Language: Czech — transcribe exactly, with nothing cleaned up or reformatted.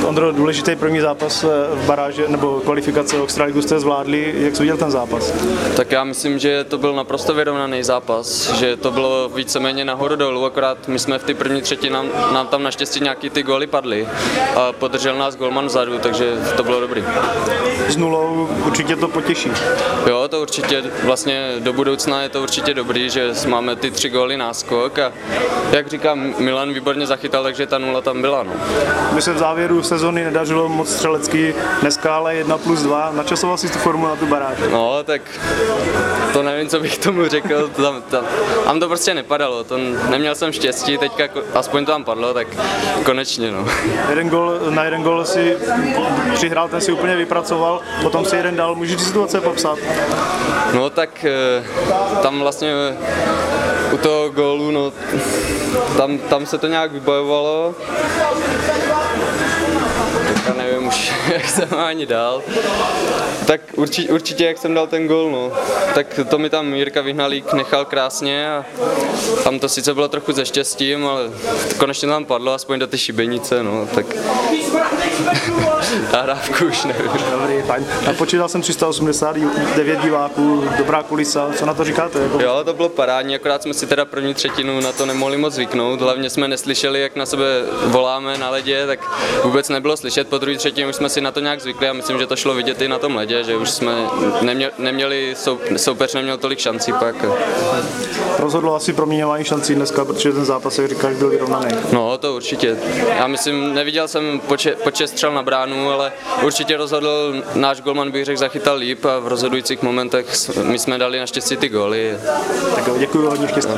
Ondro, důležitý první zápas v baráži nebo kvalifikace o extraligu jste zvládli. Jak jsi viděl ten zápas? Tak já myslím, že to byl naprosto vyrovnaný zápas, že to bylo víceméně nahoru dolů, akorát my jsme v té první třetině, nám, nám tam naštěstí nějaký ty góly padly a podržel nás golman vzadu, takže to bylo dobrý. S nulou určitě to potěší. Jo, to určitě, vlastně do budoucna je to určitě dobrý, že máme ty tři góly náskok a jak říkám, Milan výborně zachytal, takže ta nula tam byla. No. My se v závěru sezony nedařilo moc střelecky, dneska ale jedna plus dva. Načasoval jsi tu formu na tu baráž? No, tak to nevím, co bych tomu řekl, tam, tam, tam to prostě nepadalo, to neměl jsem štěstí, teďka aspoň to tam padlo, tak konečně. No. Jeden gol, na jeden gol si přihrál, ten si úplně vypracoval, potom si jeden dal, můžeš situace popsat? No tak tam vlastně u toho gólu, no, tam, tam se to nějak vybojovalo. Já nevím už, jak jsem ani dal. Tak určitě, určitě jak jsem dal ten gól, no. Tak to mi tam Jirka Vyhnalík nechal krásně a tam to sice bylo trochu ze štěstím, ale konečně tam padlo, aspoň do ty šibenice, no, tak nahrávku už nevím. Dobrý, fajn. Počítal jsem tři sta osmdesát devět diváků, dobrá kulisa, co na to říkáte? Jako... Jo, to bylo parádní, akorát jsme si teda první třetinu na to nemohli moc zvyknout, hlavně jsme neslyšeli, jak na sebe voláme na ledě, tak vůbec nebylo slyšet, po druhé třetině už jsme si na to nějak zvykli a myslím, že to šlo vidět i na tom ledě, že už jsme neměli, neměli sou, soupeř neměl tolik šancí pak. Rozhodlo asi proměňování šancí dneska, protože ten zápas, jak říkáš, byl vyrovnaný. No, to určitě. Já myslím, neviděl jsem počet, počet střel na bránu, ale určitě rozhodl náš golman, bych řekl, zachytal líp a v rozhodujících momentech my jsme dali naštěstí ty góly. Tak jo, děkuji, hodně štěstí.